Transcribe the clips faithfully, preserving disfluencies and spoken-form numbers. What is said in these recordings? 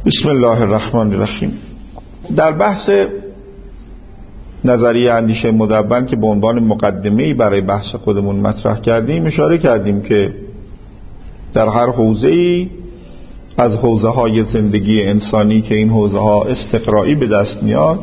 بسم الله الرحمن الرحیم. در بحث نظریه اندیشه مدون که به عنوان مقدمه‌ای برای بحث خودمون مطرح کردیم، اشاره کردیم که در هر حوزه‌ای از حوزه‌های زندگی انسانی که این حوزه‌ها استقرایی به دست میاد،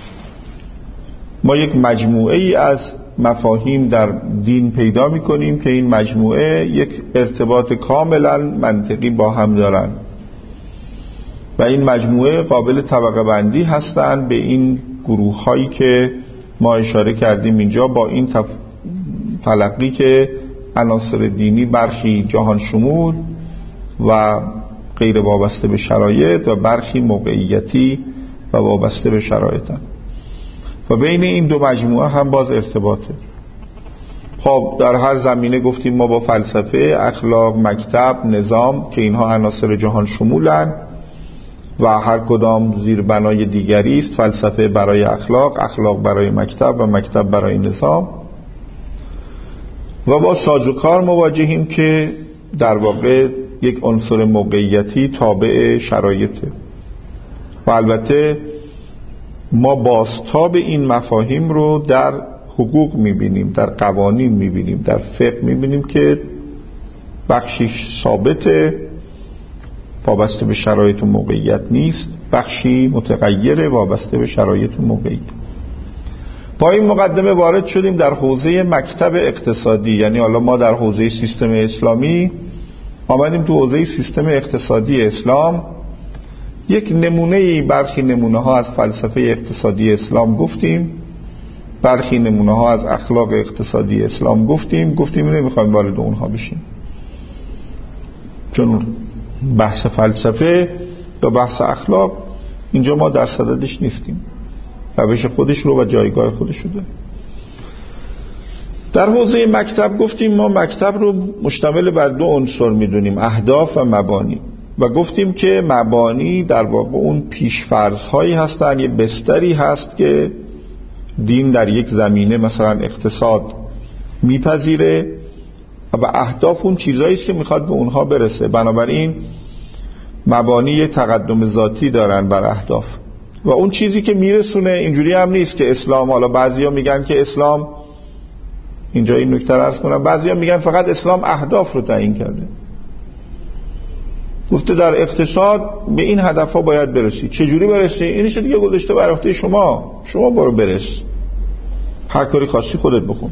ما یک مجموعه‌ای از مفاهیم در دین پیدا می‌کنیم که این مجموعه یک ارتباط کاملا منطقی با هم دارن و این مجموعه قابل طبقه بندی هستند به این گروه هایی که ما اشاره کردیم اینجا، با این تف... تلقی که عناصر دینی برخی جهان شمول و غیر وابسته به شرایط و برخی موقعیتی و وابسته به شرایطن و بین این دو مجموعه هم باز ارتباطه. خب در هر زمینه گفتیم ما با فلسفه، اخلاق، مکتب، نظام که اینها عناصر جهان شمولن و هر کدام زیر بنای دیگری است، فلسفه برای اخلاق، اخلاق برای مکتب و مکتب برای نظام، و با سازوکار مواجهیم که در واقع یک عنصر موقعیتی تابع شرایطه و البته ما بازتاب این مفاهیم رو در حقوق میبینیم، در قوانین میبینیم، در فقه میبینیم که بخشی ثابته وابسته به شرایط و موقعیت نیست، بخشی متغیره وابسته به شرایط و موقعیت. با این مقدمه وارد شدیم در حوزه مکتب اقتصادی، یعنی حالا ما در حوزه سیستم اسلامی آمدیم تو حوزه سیستم اقتصادی اسلام، یک نمونه برخی نمونه ها از فلسفه اقتصادی اسلام گفتیم، برخی نمونه ها از اخلاق اقتصادی اسلام گفتیم گفتیم نمیخوایم وارد اونها بشیم چون بحث فلسفه یا بحث اخلاق اینجا ما در صددش نیستیم، روش خودش رو و جایگاه خودش رو داره. در حوزه مکتب گفتیم ما مکتب رو مشتمل بر دو عنصر میدونیم، اهداف و مبانی، و گفتیم که مبانی در واقع اون پیشفرض هایی هستن، یه بستری هست که دین در یک زمینه مثلا اقتصاد میپذیره و اهداف اون چیزایی است که میخواد به اونها برسه. بنابراین مبانی تقدم ذاتی دارن بر اهداف و اون چیزی که میرسونه. اینجوری هم نیست که اسلام، حالا بعضیا میگن که اسلام، اینجا این نکته رو عرض کنم، بعضیا میگن فقط اسلام اهداف رو تعیین کرده، گفته در اقتصاد به این هدفها باید برسی. چجوری برسی؟ اینش دیگه گذاشته بر عهده شما، شما برو برس، هر کاری خاصی خودت بکن.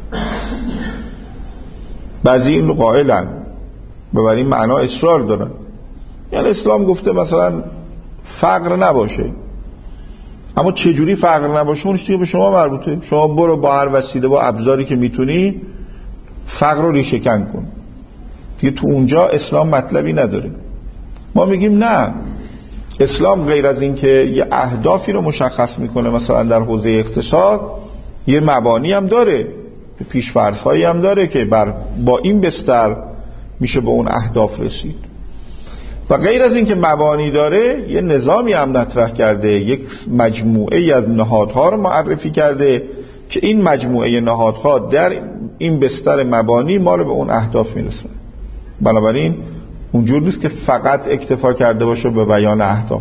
بعضی این رو قائلن و بر این معنا اصرار دارن، یعنی اسلام گفته مثلا فقر نباشه، اما چجوری فقر نباشه اونش دیگه به شما مربوطه. شما برو با هر وسیله با ابزاری که میتونی فقر رو ریشه کن کن، دیگه تو اونجا اسلام مطلبی نداره. ما میگیم نه، اسلام غیر از این که یه اهدافی رو مشخص میکنه مثلا در حوزه اقتصاد، یه مبانی هم داره، پیش‌فرض‌هایی هم داره که بر با این بستر میشه به اون اهداف رسید. و غیر از این که مبانی داره، یه نظامی هم مطرح کرده، یک مجموعه از نهادها رو معرفی کرده که این مجموعه نهادها در این بستر مبانی ما رو به اون اهداف میرسونه. بنابراین اونجور نیست که فقط اکتفا کرده باشه به بیان اهداف.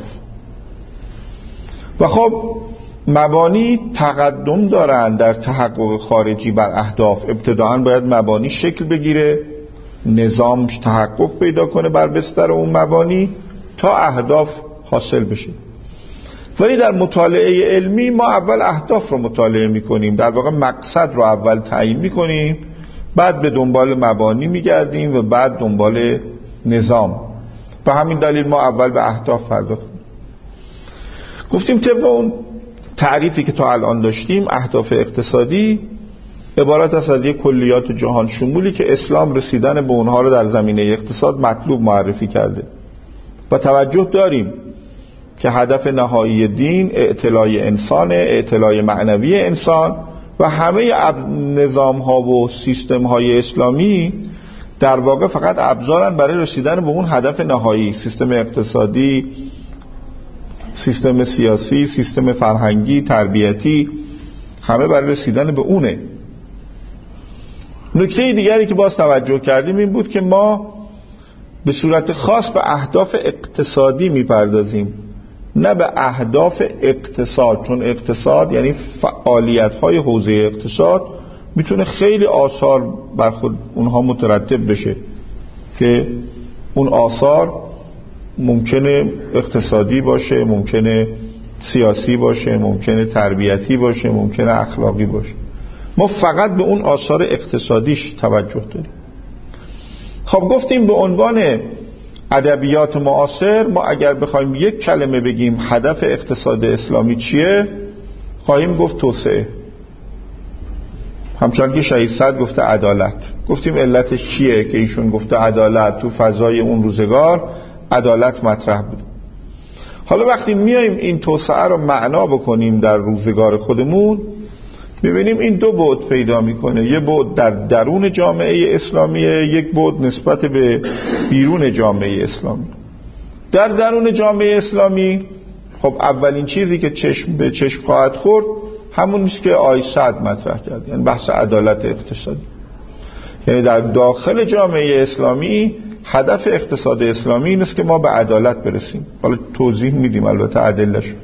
و خب مبانی تقدم دارن در تحقق خارجی بر اهداف. ابتداعاً باید مبانی شکل بگیره، نظام تحقق پیدا کنه بر بستر اون مبانی تا اهداف حاصل بشه. ولی در مطالعه علمی ما اول اهداف رو مطالعه میکنیم، در واقع مقصد رو اول تعیین میکنیم، بعد به دنبال مبانی میگردیم و بعد دنبال نظام. به همین دلیل ما اول به اهداف پرداختیم. گفتیم طبق اون تعریفی که تا الان داشتیم، اهداف اقتصادی عبارت است از یک کلیات جهان شمولی که اسلام رسیدن به اونها رو در زمینه اقتصاد مطلوب معرفی کرده و توجه داریم که هدف نهایی دین اعتلای انسان، اعتلای معنوی انسان و همه نظام ها و سیستم های اسلامی در واقع فقط ابزارن برای رسیدن به اون هدف نهایی. سیستم اقتصادی، سیستم سیاسی، سیستم فرهنگی، تربیتی، همه برای رسیدن به اونه. نکته دیگری که باز توجه کردیم این بود که ما به صورت خاص به اهداف اقتصادی میپردازیم، نه به اهداف اقتصاد، چون اقتصاد یعنی فعالیت‌های حوزه اقتصاد میتونه خیلی آثار بر خود اونها مترتب بشه که اون آثار ممکنه اقتصادی باشه، ممکنه سیاسی باشه، ممکنه تربیتی باشه، ممکنه اخلاقی باشه. ما فقط به اون آثار اقتصادیش توجه داریم. خب گفتیم به عنوان ادبیات معاصر ما اگر بخوایم یک کلمه بگیم هدف اقتصاد اسلامی چیه، خواهیم گفت توسعه. همچنان که شهید سعد گفته عدالت. گفتیم علتش چیه که ایشون گفته عدالت؟ تو فضای اون روزگار عدالت مطرح بود. حالا وقتی میایم این توسعه رو معنا بکنیم در روزگار خودمون، ببینیم این دو بعد پیدا میکنه. یه بعد در درون جامعه اسلامیه، یک بعد نسبت به بیرون جامعه اسلامی. در درون جامعه اسلامی خب اولین چیزی که چشم به چشم خواهد خورد همون نیست که آقای سعد مطرح کرد، یعنی بحث عدالت اقتصادی. یعنی در داخل جامعه اسلامی هدف اقتصاد اسلامی این است که ما به عدالت برسیم. حالا توضیح میدیم البته ادله‌شو.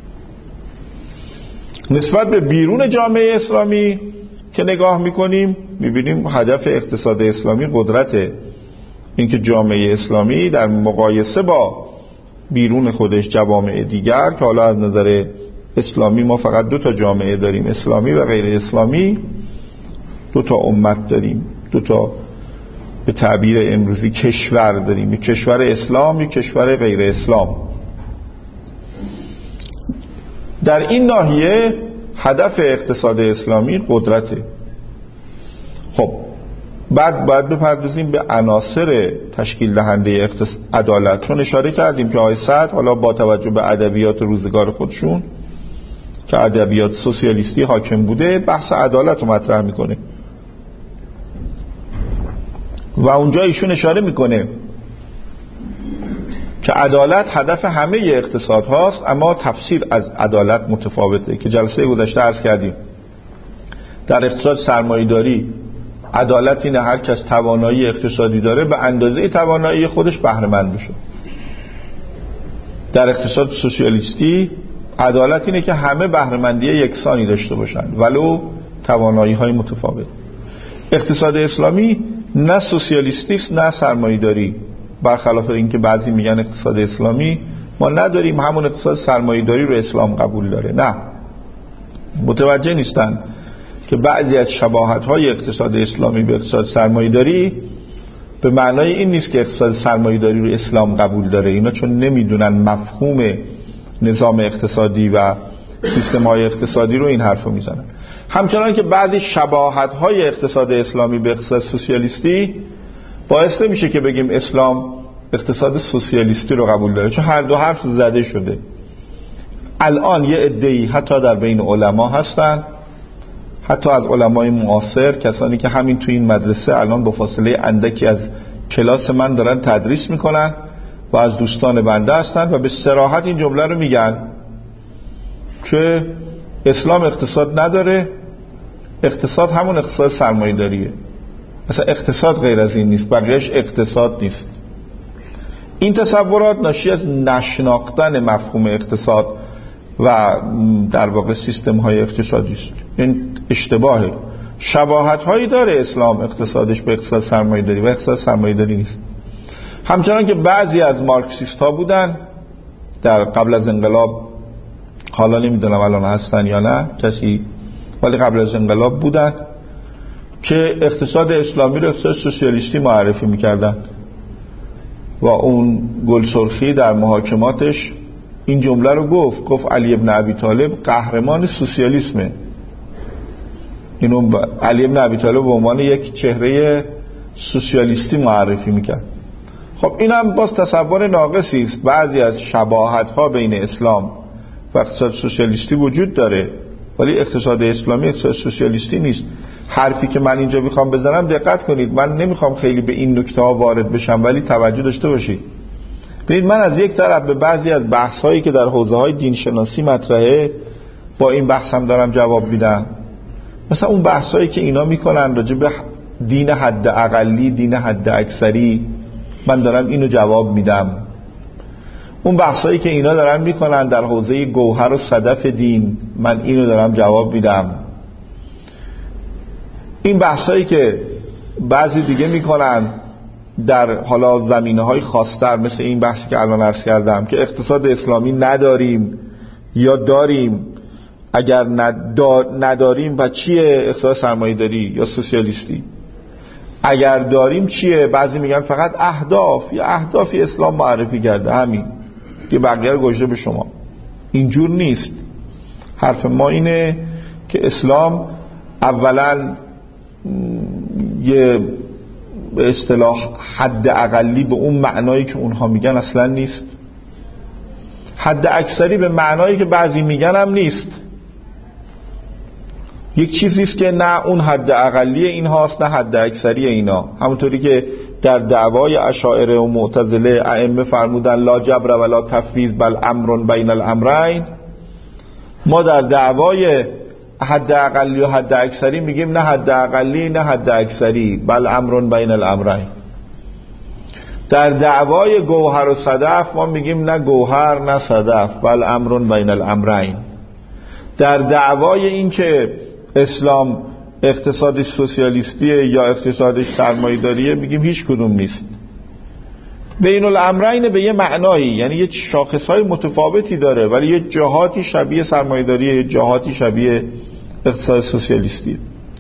نسبت به بیرون جامعه اسلامی که نگاه میکنیم میبینیم هدف اقتصاد اسلامی قدرته. اینکه جامعه اسلامی در مقایسه با بیرون خودش جوامع دیگر، که حالا از نظر اسلامی ما فقط دو تا جامعه داریم، اسلامی و غیر اسلامی، دو تا امت داریم، دو تا به تعبیر امروزی کشور داریم، یک کشور اسلام، یک کشور غیر اسلام. در این ناحیه هدف اقتصاد اسلامی قدرته. خب بعد باید بپردازیم به عناصر تشکیل دهنده عدالت، چون اشاره کردیم که آقای سعد حالا با توجه به ادبیات روزگار خودشون که ادبیات سوسیالیستی حاکم بوده بحث عدالت رو مطرح میکنه و اونجا ایشون اشاره میکنه که عدالت هدف همه اقتصاد هاست، اما تفسیر از عدالت متفاوته که جلسه گذشته عرض کردیم. در اقتصاد سرمایه‌داری عدالت اینه هر کس توانایی اقتصادی داره به اندازه توانایی خودش بهره مند بشه. در اقتصاد سوسیالیستی عدالت اینه که همه بهره مندی یکسانی داشته باشن ولو توانایی های متفاوت. اقتصاد اسلامی نه سوسیالیستی است نه سرمایه‌داری، برخلاف اینکه بعضی میگن اقتصاد اسلامی ما نداریم، همون اقتصاد سرمایه‌داری رو اسلام قبول داره. نه، متوجه نیستن که بعضی از شباهت‌های اقتصاد اسلامی به اقتصاد سرمایه‌داری به معنای این نیست که اقتصاد سرمایه‌داری رو اسلام قبول داره. اینا چون نمیدونن مفهوم نظام اقتصادی و سیستم‌های اقتصادی رو این حرفو میزنن. همچنان که بعضی شباهت‌های اقتصاد اسلامی به اقتصاد سوسیالیستی باعث نمیشه که بگیم اسلام اقتصاد سوسیالیستی رو قبول داره، چون هر دو حرف زده شده. الان یه عده‌ای حتی در بین علما هستن، حتی از علمای معاصر، کسانی که همین تو این مدرسه الان با فاصله اندکی از کلاس من دارن تدریس میکنن و از دوستان بنده هستن و به صراحت این جمله رو میگن که اسلام اقتصاد نداره، اقتصاد همون اقتصاد سرمایه‌داریه. مثلا اقتصاد غیر از این نیست، بقیه‌اش اقتصاد نیست. این تصورات ناشی از نشناختن مفهوم اقتصاد و در واقع سیستم های اقتصادی است. این اشتباهه. شباهت هایی داره اسلام اقتصادش به اقتصاد سرمایه‌داری و اقتصاد سرمایه‌داری نیست. همچنان که بعضی از مارکسیست ها بودن در قبل از انقلاب، حالا نمیدونم الان هستن یا نه کسی، ولی قبل از انقلاب بودن که اقتصاد اسلامی رو اقتصاد سوسیالیستی معرفی میکردن و اون گل سرخی در محاکماتش این جمله رو گفت گفت علی ابن ابی طالب قهرمان سوسیالیسمه. اینو علی ابن ابی طالب به عنوان یک چهره سوسیالیستی معرفی میکرد. خب این هم باز تصور ناقصی است. بعضی از شباهت ها بین اسلام و اقتصاد سوسیالیستی وجود داره، ولی اقتصاد اسلامی اقتصاد سوسیالیستی نیست. حرفی که من اینجا میخوام بزنم دقت کنید، من نمیخوام خیلی به این نکته ها وارد بشم، ولی توجه داشته باشید. ببینید من از یک طرف به بعضی از بحث هایی که در حوزه های دین شناسی مطرحه با این بحثم دارم جواب میدم. مثلا اون بحث هایی که اینا میکنن راجع به دین حد اقلی، دین حد اکثری، من دارم اینو جواب میدم. اون بحثایی که اینا دارن میکنن در حوزه گوهر و صدف دین، من اینو دارم جواب میدم. این بحثایی که بعضی دیگه میکنن در حالا زمینه‌های خاص‌تر، مثل این بحثی که الان عرض کردم که اقتصاد اسلامی نداریم یا داریم، اگر نداریم و چیه اقتصاد سرمایه‌داری یا سوسیالیستی، اگر داریم چیه؟ بعضی میگن فقط اهداف یا اهدافی اسلام معرفی کرده، همین که بقیه رو گذاشته به شما. اینجور نیست. حرف ما اینه که اسلام اولا یه به اصطلاح حد اقلی به اون معنایی که اونها میگن اصلا نیست، حد اکثری به معنایی که بعضی میگن هم نیست. یک چیزیست که نه اون حد اقلی این هاست نه حد اکثری اینا. همونطوری که در دعوای اشاعره و معتزله ائمه فرمودن لا جبر ولا تفویض بل امر بین الامرین، ما در دعوای حد اقلی و حد اکثری میگیم نه حد اقلی نه حد اکثری بل امر بین الامرین. در دعوای گوهر و صدف ما میگیم نه گوهر نه صدف بل امر بین الامرین. در دعوای این که اسلام اقتصادش سوسیالیستیه یا اقتصادش سرمایه‌داریه میگیم هیچ کدوم نیست. بین الامرین به یه معنایی، یعنی یه شاخصهای متفاوتی داره ولی یه جهاتی شبیه سرمایه‌داریه، یه جهاتی شبیه اقتصاد سوسیالیستیه.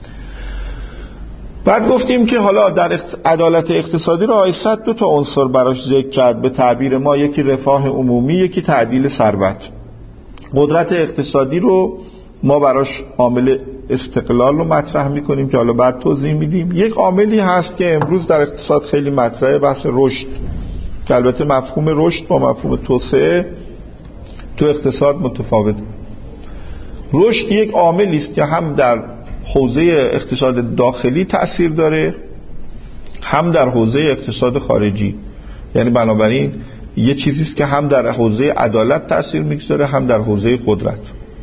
بعد گفتیم که حالا در عدالت اقتصادی رو آیست دو تا عنصر براش ذکر کرد، به تعبیر ما یکی رفاه عمومی، یکی تعدیل ثروت. قدرت اقتصادی رو ما براش عامل استقلال رو مطرح میکنیم که حالا بعد توضیح میدیم. یک عاملی هست که امروز در اقتصاد خیلی مطرحه، بحث رشد، که البته مفهوم رشد با مفهوم توسعه تو اقتصاد متفاوته. رشد یک عاملی است که هم در حوزه اقتصاد داخلی تأثیر داره هم در حوزه اقتصاد خارجی، یعنی بنابراین یه چیزی است که هم در حوزه عدالت تأثیر میگذاره هم در حوزه قدرت.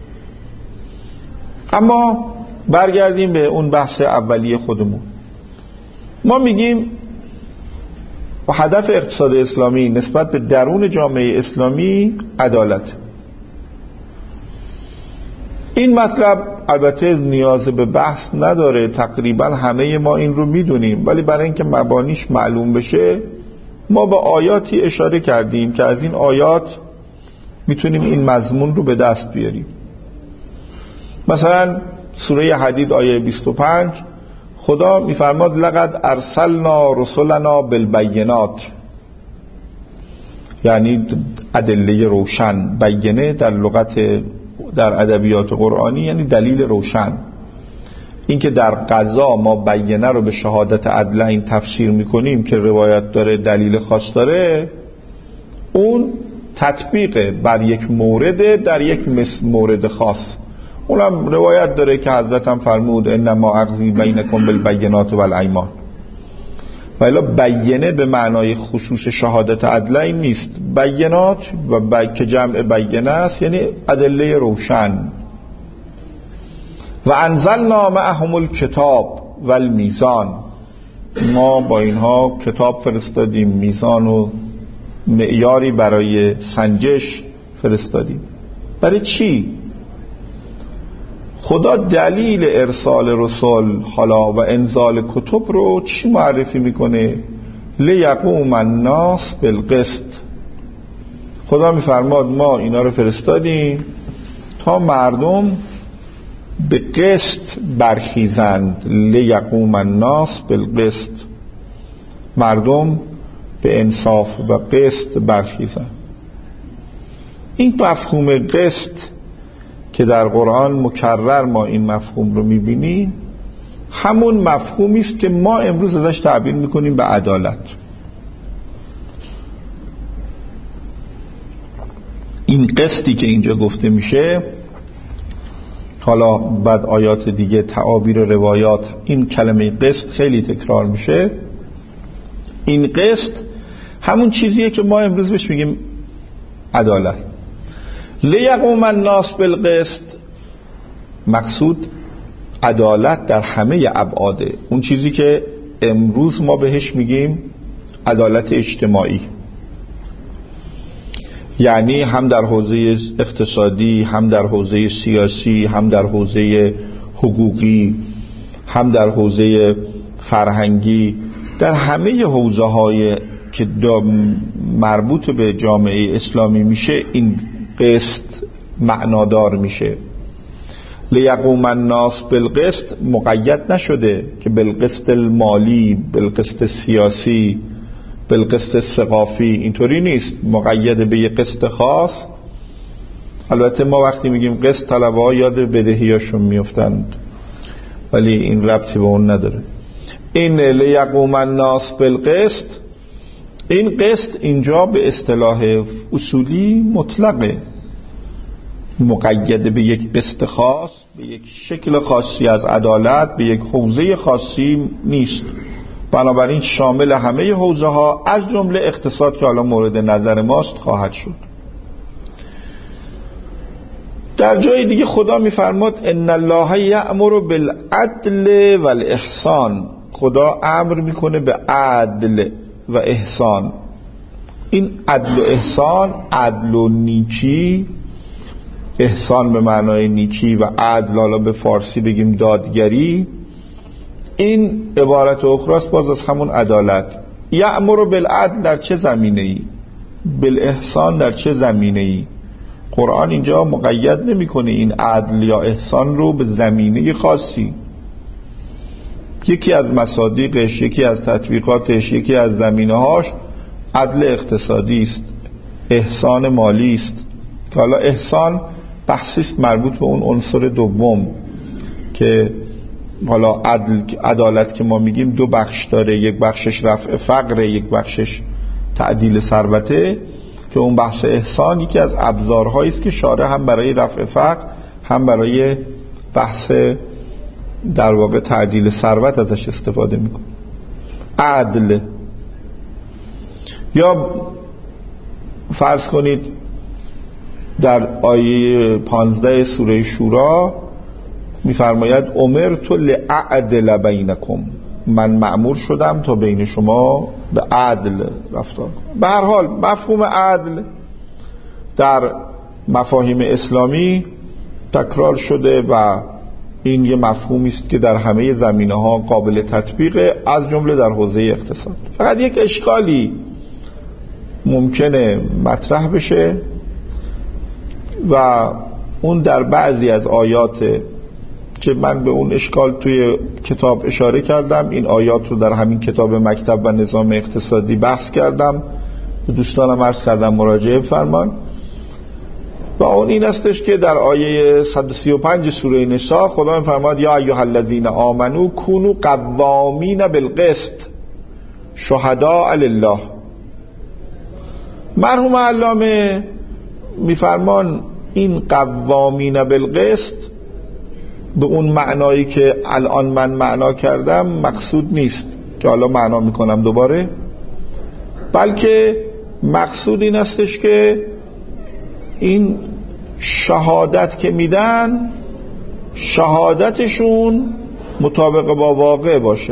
اما برگردیم به اون بحث اولیه خودمون. ما میگیم و هدف اقتصاد اسلامی نسبت به درون جامعه اسلامی عدالت. این مطلب البته نیاز به بحث نداره، تقریبا همه ما این رو میدونیم، ولی برای اینکه مبانیش معلوم بشه ما به آیاتی اشاره کردیم که از این آیات میتونیم این مضمون رو به دست بیاریم. مثلا سوره حدید آیه بیست و پنج خدا میفرماد لقد ارسلنا رسلنا بالبینات، یعنی ادله روشن. بینه در لغت در ادبیات قرآنی یعنی دلیل روشن. این که در قضا ما بینه رو به شهادت عدلین تفسیر میکنیم که روایت داره دلیل خاص داره، اون تطبیق بر یک مورد در یک مورد خاص. اونم روایت داره که حضرت هم فرمود انما اقضی بینکم بالبینات والایمان. ولی بینه به معنای خصوص شهادت عدلین نیست. بینات و ب... که جمع بینه است یعنی ادله روشن. و انزلنا معهم الکتاب والمیزان، ما با اینها کتاب فرستادیم، میزان و معیاری برای سنجش فرستادیم. برای چی؟ خدا دلیل ارسال رسول حالا و انزال کتب رو چی معرفی میکنه؟ لیقوم الناس بالقسط. خدا میفرماد ما اینا رو فرستادیم تا مردم به قسط برخیزند. لیقوم الناس بالقسط، مردم به انصاف و قسط برخیزند. این مفهوم قسط که در قرآن مکرر ما این مفهوم رو میبینیم، همون مفهومی است که ما امروز ازش تعبیر میکنیم به عدالت. این قسطی که اینجا گفته میشه، حالا بعد آیات دیگه تعابیر روایات این کلمه قسط خیلی تکرار میشه. این قسط همون چیزیه که ما امروز بهش میگیم عدالت. لیقوم الناس بالقسط، مقصود عدالت در همه ابعاده. اون چیزی که امروز ما بهش میگیم عدالت اجتماعی، یعنی هم در حوزه اقتصادی، هم در حوزه سیاسی، هم در حوزه حقوقی، هم در حوزه فرهنگی، در همه حوزه های که مربوط به جامعه اسلامی میشه این قسط معنادار میشه. لیقوم الناس بالقسط مقید نشده که بالقسط المالی، بالقسط سیاسی، بالقسط ثقافی، اینطوری نیست، مقید به یه قسط خاص. البته ما وقتی میگیم قسط طلبه ها یاد بدهیاشون میفتند، ولی این ربطی به اون نداره. این لیقوم الناس بالقسط، این قسط اینجا به اصطلاح اصولی مطلقه، مقید به یک قسط خاص، به یک شکل خاصی از عدالت، به یک حوزه خاصی نیست. بنابراین شامل همه حوزه ها از جمله اقتصاد که حالا مورد نظر ماست خواهد شد. در جای دیگه خدا میفرماد ان الله یأمر بالعدل والاحسان، خدا امر میکنه به عدل و احسان. این عدل و احسان، عدل و نیکی، احسان به معنای نیکی و عدل حالا به فارسی بگیم دادگری، این عبارت اخراست باز از همون عدالت. یأمر بالعدل در چه زمینه ای؟ بالاحسان در چه زمینه ای؟ قرآن اینجا مقید نمیکنه این عدل یا احسان رو به زمینه خاصی. یکی از مصادیقش، یکی از تطبیقاتش، یکی از زمینه‌هاش عدل اقتصادی است، احسان مالی است، که حالا احسان بحثی است مربوط به اون عنصر دوم که حالا عدل، عدالت که ما میگیم دو بخش داره، یک بخشش رفع فقر، یک بخشش تعدیل ثروته، که اون بحث احسان یکی از ابزارهایی است که شارع هم برای رفع فقر هم برای بحث در واقع تعدیل ثروت ازش استفاده میکنه. عدل، یا فرض کنید در آیه پانزده سوره شورا میفرماید امرت لأعدل بینکم، من مأمور شدم تا بین شما به عدل رفتار کنم. به هر حال مفهوم عدل در مفاهیم اسلامی تکرار شده و این یه مفهومی است که در همه زمینه‌ها قابل تطبیقه، از جمله در حوزه اقتصاد. فقط یک اشکالی ممکنه مطرح بشه و اون در بعضی از آیات که من به اون اشکال توی کتاب اشاره کردم، این آیات رو در همین کتاب مکتب و نظام اقتصادی بحث کردم، به دوستانم عرض کردم مراجعه فرمان، و اون این استش که در آیه صد و سی و پنج سوره نساء خدا می‌فرماد یا ایها الذین آمنو کونوا قوامین بالقسط شهداء لله. مرحوم علامه می‌فرمان این قوامین بالقسط به اون معنایی که الان من معنا کردم مقصود نیست که حالا معنا میکنم دوباره، بلکه مقصود این استش که این شهادت که میدن شهادتشون مطابق با واقع باشه.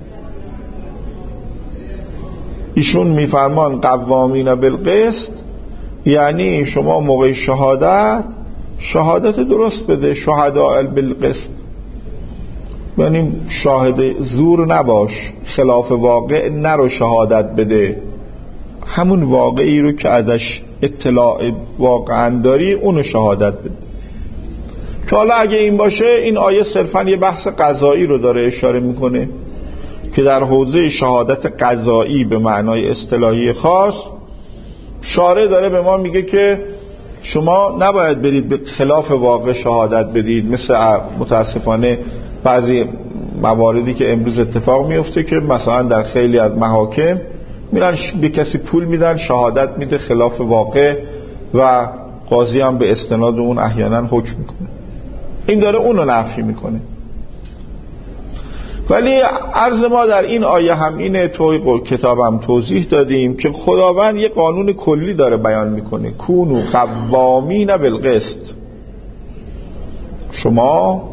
ایشون میفرمان قوامین بالقسط، یعنی شما موقع شهادت شهادت درست بده، شهداء بالقسط، یعنی شاهد زور نباش، خلاف واقع نرو شهادت بده، همون واقعی رو که ازش اطلاع واقعا داری اونو شهادت بده. که حالا اگه این باشه این آیه صرفا یه بحث قضایی رو داره اشاره میکنه که در حوزه شهادت قضایی به معنای اصطلاحی خاص شارع داره به ما میگه که شما نباید برید به خلاف واقع شهادت بدید، مثل متاسفانه بعضی مواردی که امروز اتفاق میفته که مثلا در خیلی از محاکم میرن به کسی پول میدن شهادت میده خلاف واقع و قاضی هم به استناد اون احیانا حکم میکنه. این داره اونو نفی میکنه. ولی عرض ما در این آیه هم اینه، توی کتابم توضیح دادیم که خداوند یه قانون کلی داره بیان میکنه، کونوا قوامین بالقسط، شما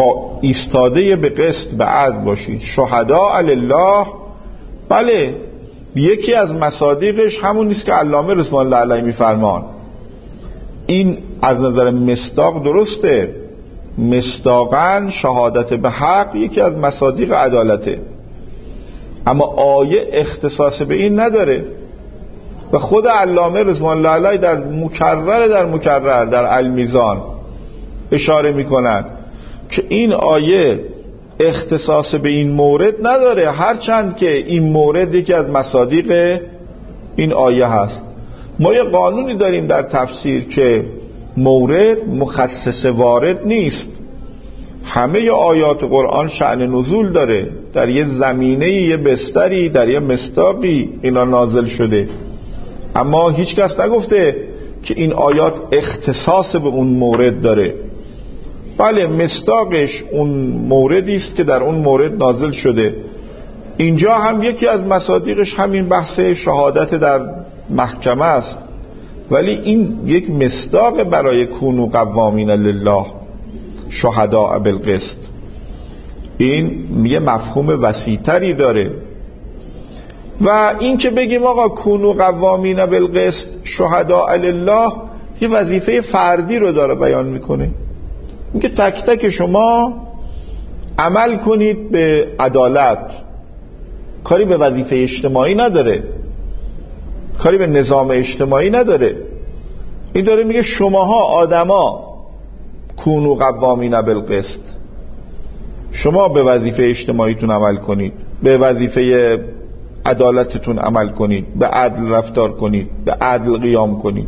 ایستاده به قسط به عدل باشید، شهداء لله. بله یکی از مصادیقش همون نیست که علامه رضوان الله علیه میفرمان. این از نظر مصداق درسته، مصداقاً شهادت به حق یکی از مصادیق عدالته، اما آیه اختصاص به این نداره و خود علامه رضوان الله علیه در مکرر در مکرر در المیزان اشاره میکنند که این آیه اختصاص به این مورد نداره، هرچند که این مورد یکی از مصادیق این آیه هست. ما یه قانونی داریم در تفسیر که مورد مخصص وارد نیست. همه آیات قرآن شأن نزول داره، در یه زمینه یه بستری در یه مصداقی اینا نازل شده، اما هیچ کس نگفته که این آیات اختصاص به اون مورد داره. بله مصداقش اون موردی است که در اون مورد نازل شده. اینجا هم یکی از مصادیقش همین بحث شهادت در محکمه است، ولی این یک مصداق برای کونوا قوامین لله شهداء بالقسط. این یه مفهوم وسیع‌تری داره. و این که بگیم آقا کونوا قوامین بالقسط شهداء لله یه وظیفه فردی رو داره بیان میکنه، اینکه تک تک شما عمل کنید به عدالت، کاری به وظیفه اجتماعی نداره، کاری به نظام اجتماعی نداره. این داره میگه شماها آدما کونوا قوامین بالقسط، شما به وظیفه اجتماعیتون عمل کنید، به وظیفه عدالتتون عمل کنید، به عدل رفتار کنید، به عدل قیام کنید.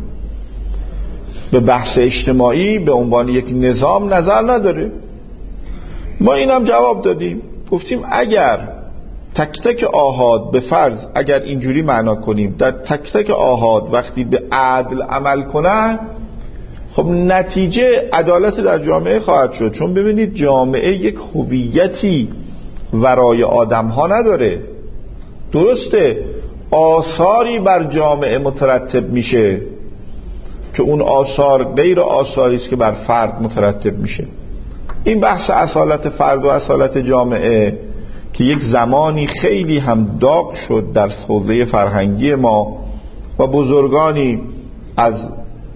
به بحث اجتماعی به عنوان یک نظام نظر نداره. ما اینم جواب دادیم، گفتیم اگر تک تک آحاد به فرض اگر اینجوری معنا کنیم در تک تک آحاد وقتی به عدل عمل کنن، خب نتیجه عدالت در جامعه خواهد شد. چون ببینید جامعه یک هویتی ورای آدم ها نداره. درسته آثاری بر جامعه مترتب میشه که اون آثار غیر آثاری است که بر فرد مترتب میشه. این بحث اصالت فرد و اصالت جامعه که یک زمانی خیلی هم داغ شد در حوزه فرهنگی ما و بزرگانی از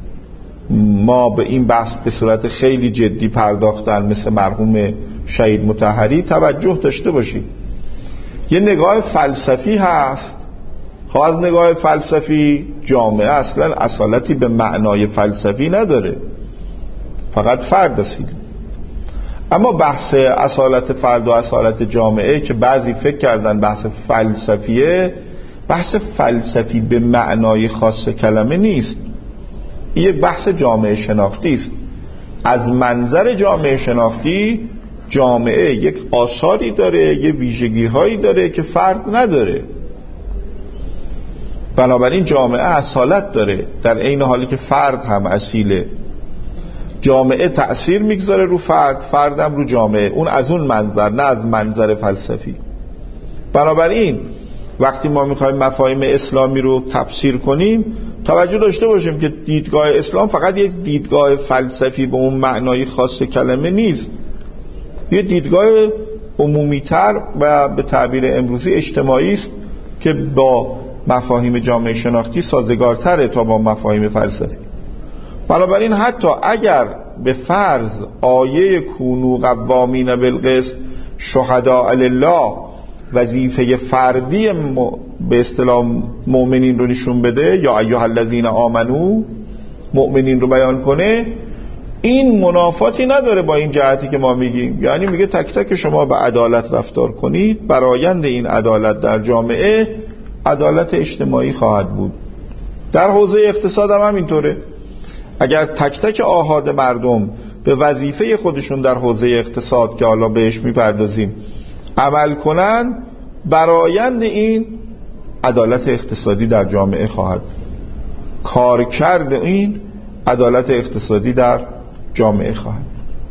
ما به این بحث به صورت خیلی جدی پرداختن، مثل مرحوم شهید مطهری، توجه داشته باشید. یه نگاه فلسفی هست. خب از نگاه فلسفی جامعه اصلا اصالتی به معنای فلسفی نداره، فقط فرد اصیل. اما بحث اصالت فرد و اصالت جامعه که بعضی فکر کردن بحث فلسفیه، بحث فلسفی به معنای خاص کلمه نیست، این یک بحث جامعه شناختی است. از منظر جامعه شناختی جامعه یک آثاری داره، یک ویژگی هایی داره که فرد نداره. بنابراین جامعه اصالت داره در عین حالی که فرد هم اصیله. جامعه تأثیر میگذاره رو فرد، فردم رو جامعه. اون از اون منظر، نه از منظر فلسفی. بنابراین وقتی ما میخوایم مفاهیم اسلامی رو تفسیر کنیم توجه داشته باشیم که دیدگاه اسلام فقط یک دیدگاه فلسفی به اون معنای خاص کلمه نیست، یه دیدگاه عمومی‌تر و به تعبیر امروزی اجتماعی است که با مفاهیم جامعه شناختی سازگارتره تا با مفاهیم فلسفی. بنابراین حتی اگر به فرض آیه کونوا قوامین بالقسط شهداء لله وظیفه فردی م... به اصطلاح مؤمنین رو نشون بده، یا ایها الذین آمنو مؤمنین رو بیان کنه، این منافاتی نداره با این جهتی که ما میگیم. یعنی میگه تک تک شما به عدالت رفتار کنید، برآیند این عدالت در جامعه عدالت اجتماعی خواهد بود. در حوزه اقتصاد هم همینطوره. اگر تک تک آحاد مردم به وظیفه خودشون در حوزه اقتصاد که حالا بهش میپردازیم عمل کنن، برآیند این عدالت اقتصادی در جامعه خواهد. کارکرد این عدالت اقتصادی در جامعه خواهد.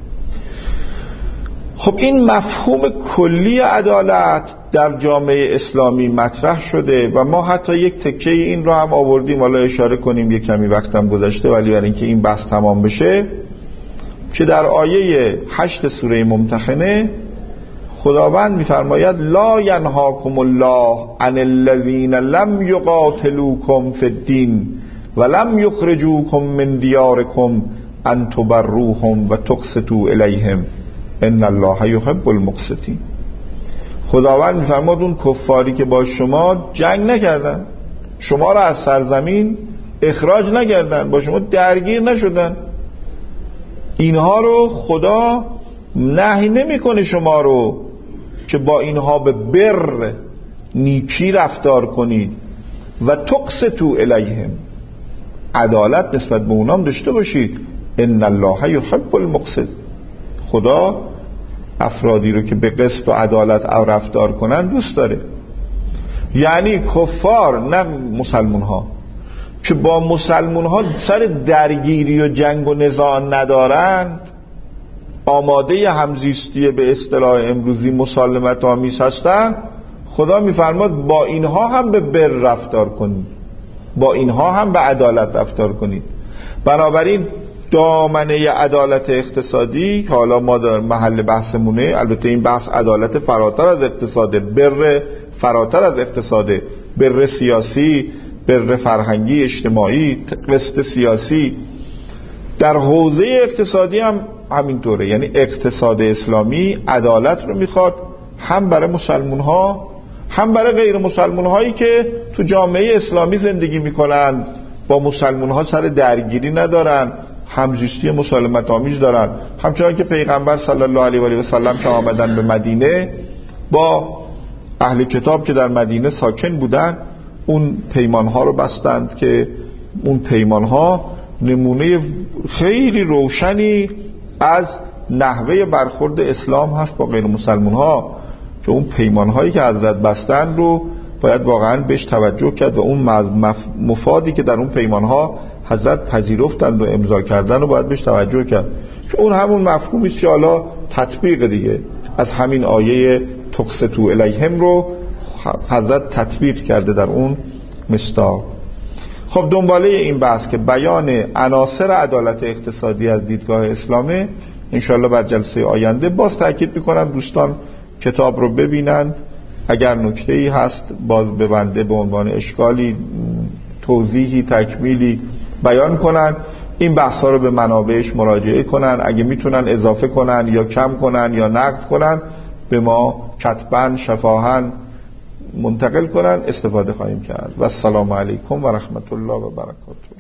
خب این مفهوم کلی عدالت در جامعه اسلامی مطرح شده و ما حتی یک تکه این رو هم آوردیم، حالا اشاره کنیم، یک کمی وقتم گذشته ولی برای اینکه این بحث تمام بشه، که در آیه هشت سوره ممتحنه خداوند میفرماید لا ینهاکم الله عن الذین لم یقاتلوکم فی الدین ولم یخرجوکم من دیارکم ان تبروهم و تقسطوا الیهم ان الله یحب المقسطین. خداوند میفرماد اون کفاری که با شما جنگ نکردن، شما را از سرزمین اخراج نکردن، با شما درگیر نشدن، اینها رو خدا نهی نمیکنه شما رو که با اینها به بر نیکی رفتار کنید و تقسطوا الیهم، عدالت نسبت به اونام داشته باشید. ان الله یحب المقسط، خدا افرادی رو که به قسط و عدالت رفتار کنن دوست داره. یعنی کفار، نه مسلمون ها، که با مسلمون ها سر درگیری و جنگ و نزاع ندارند، آماده همزیستی به اصطلاح امروزی مسالمت آمیز هستند، خدا میفرماد با اینها هم به بر رفتار کنید، با اینها هم به عدالت رفتار کنید. بنابراین دامنه عدالت اقتصادی که حالا ما در محل بحثمونه، البته این بحث عدالت فراتر از اقتصاده، بر فراتر از اقتصاده، بر سیاسی، بر فرهنگی اجتماعی، قسط سیاسی، در حوزه اقتصادی هم همینطوره. یعنی اقتصاد اسلامی عدالت رو میخواد، هم برای مسلمون ها هم برای غیر مسلمون هایی که تو جامعه اسلامی زندگی میکنن، با مسلمون ها سر درگیری ندارن، همزیستی مسالمت آمیز دارن. همچنان که پیغمبر صلی الله علیه و آله و سلم که آمدن به مدینه، با اهل کتاب که در مدینه ساکن بودن اون پیمان ها رو بستند که اون پیمان ها نمونه خیلی روشنی از نحوه برخورد اسلام هست با غیر مسلمون ها، که اون پیمان هایی که حضرت بستن رو باید واقعا بهش توجه کرد و اون مفادی که در اون پیمان ها حضرت پذیرفتند و امضا کردن رو باید بهش توجه کرد، که اون همون مفهومی است که حالا تطبیق دیگه از همین آیه تقسطوا الیهم رو حضرت تطبیق کرده در اون مصداق. خب دنباله این بحث که بیان عناصر عدالت اقتصادی از دیدگاه اسلامه، انشالله بر جلسه آینده باز تاکید میکنم دوستان کتاب رو ببینند، اگر نکته‌ای هست باز به بنده به عنوان اشکالی، توضیحی، تکمیلی بیان کنن، این بحثا رو به منابعش مراجعه کنن، اگه میتونن اضافه کنن یا کم کنن یا نقد کنن به ما کتباً شفاهاً منتقل کنن، استفاده خواهیم کرد. و السلام علیکم و رحمت الله و برکاته.